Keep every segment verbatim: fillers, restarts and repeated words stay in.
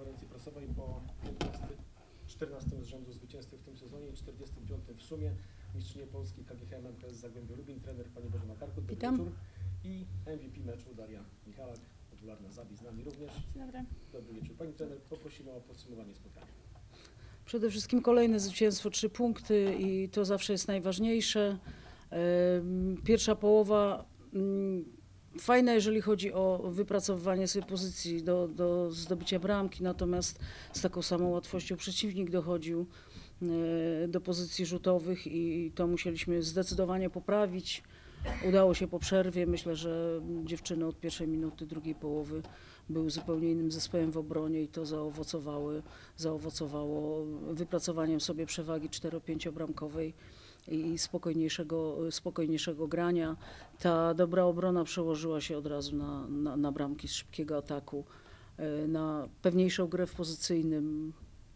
konferencji prasowej po czternastym z rzędu zwycięstwie w tym sezonie i czterdziestym piątym w sumie. Mistrzynie Polski K G H M M K S Zagłębie Lubin, trener pani Bożena Karkut, dobry Witam. wieczór. I M V P meczu Daria Michalak, popularna Zabi z nami również. Dzień dobry. Dobry wieczór. Pani trener, poprosimy o podsumowanie spotkania. Przede wszystkim kolejne zwycięstwo, trzy punkty i to zawsze jest najważniejsze. Pierwsza połowa fajna, jeżeli chodzi o wypracowywanie sobie pozycji do, do zdobycia bramki, natomiast z taką samą łatwością przeciwnik dochodził do pozycji rzutowych i to musieliśmy zdecydowanie poprawić. Udało się po przerwie. Myślę, że dziewczyny od pierwszej minuty drugiej połowy były zupełnie innym zespołem w obronie i to zaowocowały, zaowocowało wypracowaniem sobie przewagi cztero-pięciobramkowej i spokojniejszego, spokojniejszego grania. Ta dobra obrona przełożyła się od razu na, na, na bramki z szybkiego ataku, na pewniejszą grę w pozycyjnym,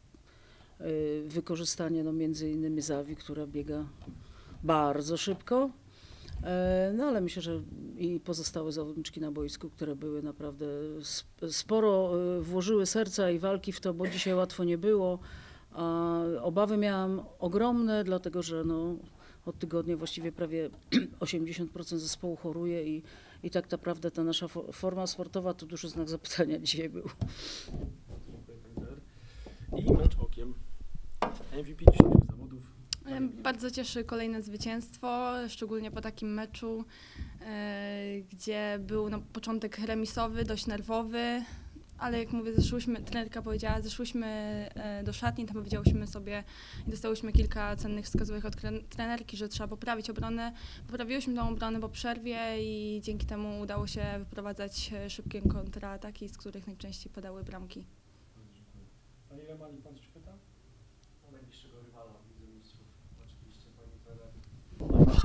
wykorzystanie no, między innymi Zawi, która biega bardzo szybko. No ale myślę, że i pozostałe zawodniczki na boisku, które były naprawdę sporo włożyły serca i walki w to, bo dzisiaj łatwo nie było. A obawy miałam ogromne, dlatego że no, od tygodnia właściwie prawie osiemdziesiąt procent zespołu choruje i, i tak naprawdę ta nasza forma sportowa to duży znak zapytania dzisiaj był. Dziękuję pani trener. I mecz okiem. M V P dzisiejszych zawodów. Bardzo cieszy kolejne zwycięstwo, szczególnie po takim meczu, e, gdzie był no, początek remisowy, dość nerwowy, ale jak mówię, zeszłyśmy, trenerka powiedziała, zeszłyśmy e, do szatni, tam powiedziałyśmy sobie i dostałyśmy kilka cennych wskazówek od trenerki, że trzeba poprawić obronę. Poprawiłyśmy tą obronę po przerwie i dzięki temu udało się wyprowadzać szybkie kontrataki, z których najczęściej padały bramki. Pani Lemani, pan coś pyta? O najbliższego rywala w Lidze Mistrzów. Oczywiście pani trener.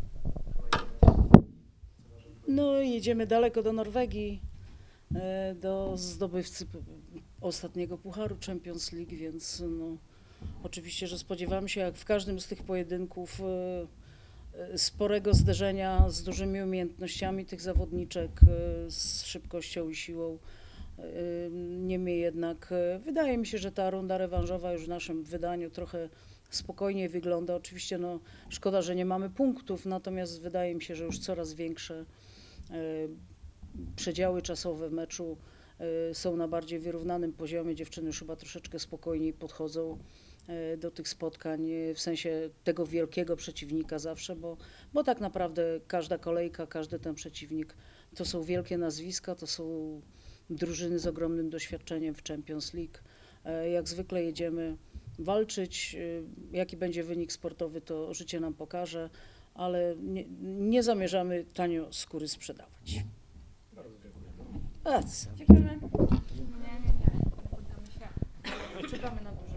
No jedziemy daleko do Norwegii, do zdobywcy ostatniego pucharu Champions League, więc no, oczywiście, że spodziewamy się jak w każdym z tych pojedynków sporego zderzenia z dużymi umiejętnościami tych zawodniczek, z szybkością i siłą. Niemniej jednak wydaje mi się, że ta runda rewanżowa już w naszym wydaniu trochę spokojniej wygląda. Oczywiście no, szkoda, że nie mamy punktów, natomiast wydaje mi się, że już coraz większe przedziały czasowe w meczu są na bardziej wyrównanym poziomie. Dziewczyny już chyba troszeczkę spokojniej podchodzą do tych spotkań w sensie tego wielkiego przeciwnika zawsze, bo, bo tak naprawdę każda kolejka, każdy ten przeciwnik to są wielkie nazwiska, to są drużyny z ogromnym doświadczeniem w Champions League. Jak zwykle jedziemy walczyć. Jaki będzie wynik sportowy, to życie nam pokaże, ale nie, nie zamierzamy tanio skóry sprzedawać. Bardzo dziękuję. A co? Dziękujemy. Czekamy na duże.